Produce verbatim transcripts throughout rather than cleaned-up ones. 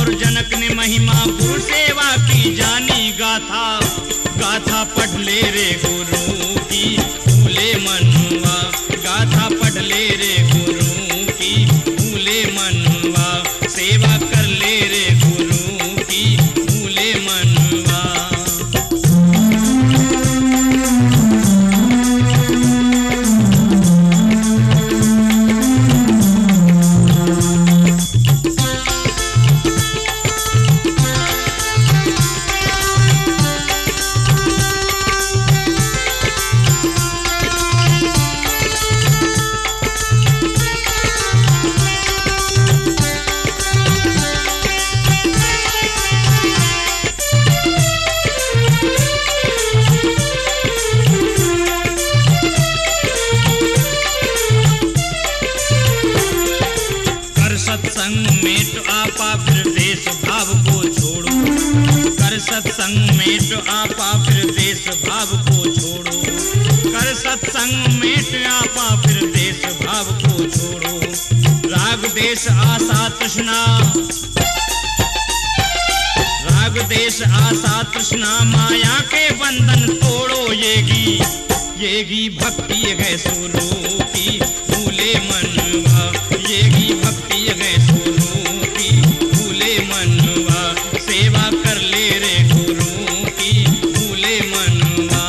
और जनक ने महिमा गुरु सेवा की जानी गाथा गाथा पढ़ ले रे गुरु की भूले मनवा गाथा पढ़ ले रे गुरु की भूले मनवा सेवा कर ले रे गुरु की भूले मनवा। सत्संग में तो आपा फिर देश भाव को छोड़ो कर सत्संग में तो आपा फिर देश भाव को छोड़ो कर सत्संग में तो आपा फिर देश भाव को छोड़ो। राग देश आशा तृष्णा राग देश आशा तृष्णा माया के बंधन तोड़ो येगी येगी भक्ति है सुरू की भूले मनवा येगी भक्ति है सुरू की भूले मनवा सेवा कर ले रे गुरु की भूले मनवा।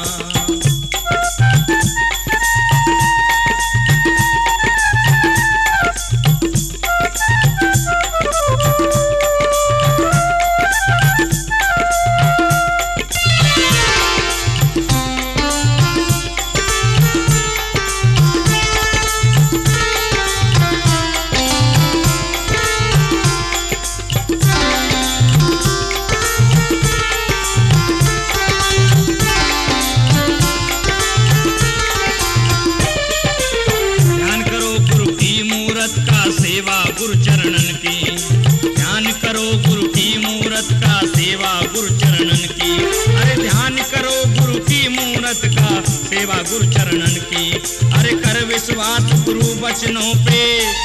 सेवा गुरु चरणन की ध्यान करो गुरु की मूरत का सेवा गुरु चरणन की अरे ध्यान करो गुरु की मूरत का सेवा गुरु चरणन की अरे कर विश्वास गुरु वचनों पे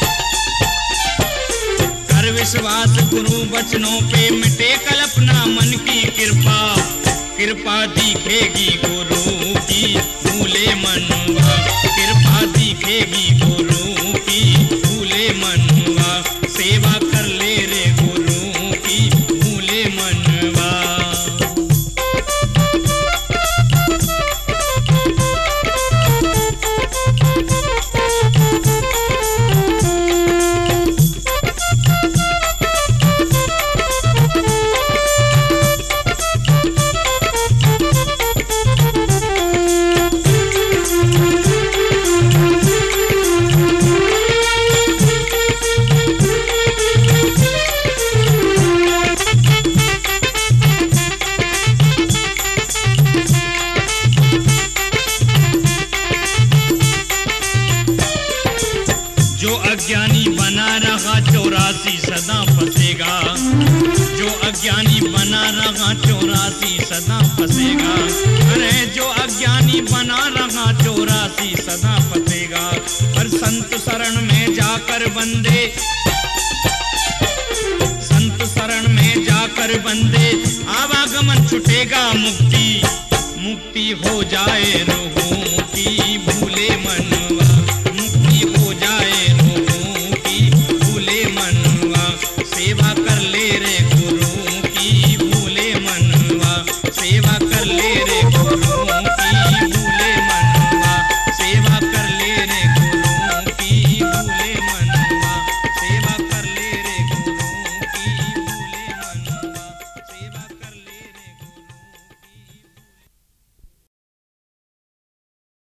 कर विश्वास गुरु वचनों पे मिटे कल्पना मन की कृपा कृपा दिखेगी गुरु की भूले मनवा कृपा दिखेगी गुरु की भूले मनवा सेवा कर ले रे गुरु की भूले मनवा। जो अज्ञानी बना रहा चौरासी सदा फंसेगा जो अज्ञानी बना रहा चौरासी सदा फंसेगा अरे जो अज्ञानी बना रहा चौरासी सदा फंसेगा। हर संत शरण में जाकर बंदे संत शरण में जाकर बंदे आवागमन छुटेगा मुक्ति मुक्ति हो जाए रोहो